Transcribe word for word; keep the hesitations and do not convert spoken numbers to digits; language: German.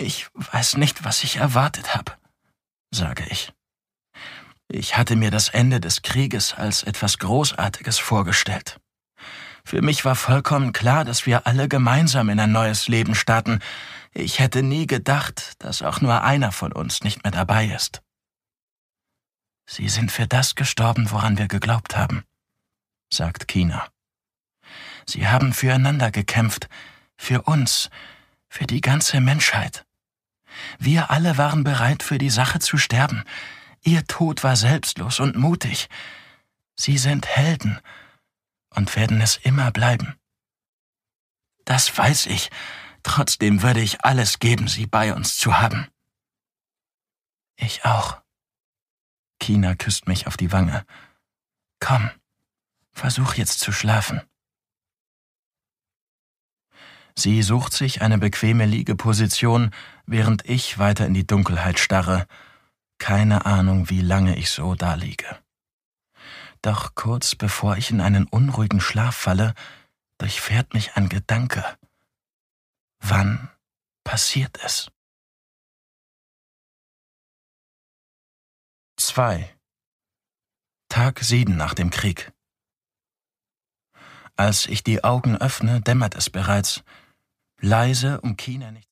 Ich weiß nicht, was ich erwartet habe, sage ich. Ich hatte mir das Ende des Krieges als etwas Großartiges vorgestellt. Für mich war vollkommen klar, dass wir alle gemeinsam in ein neues Leben starten. Ich hätte nie gedacht, dass auch nur einer von uns nicht mehr dabei ist. Sie sind für das gestorben, woran wir geglaubt haben, sagt Kina. Sie haben füreinander gekämpft, für uns, für die ganze Menschheit. Wir alle waren bereit, für die Sache zu sterben. Ihr Tod war selbstlos und mutig. Sie sind Helden und werden es immer bleiben. Das weiß ich. Trotzdem würde ich alles geben, Sie bei uns zu haben. Ich auch. Kina küsst mich auf die Wange. Komm, versuch jetzt zu schlafen. Sie sucht sich eine bequeme Liegeposition, während ich weiter in die Dunkelheit starre. Keine Ahnung, wie lange ich so daliege. Doch kurz bevor ich in einen unruhigen Schlaf falle, durchfährt mich ein Gedanke. Wann passiert es? zwei. Tag sieben nach dem Krieg. Als ich die Augen öffne, dämmert es bereits. Leise, um Kina nicht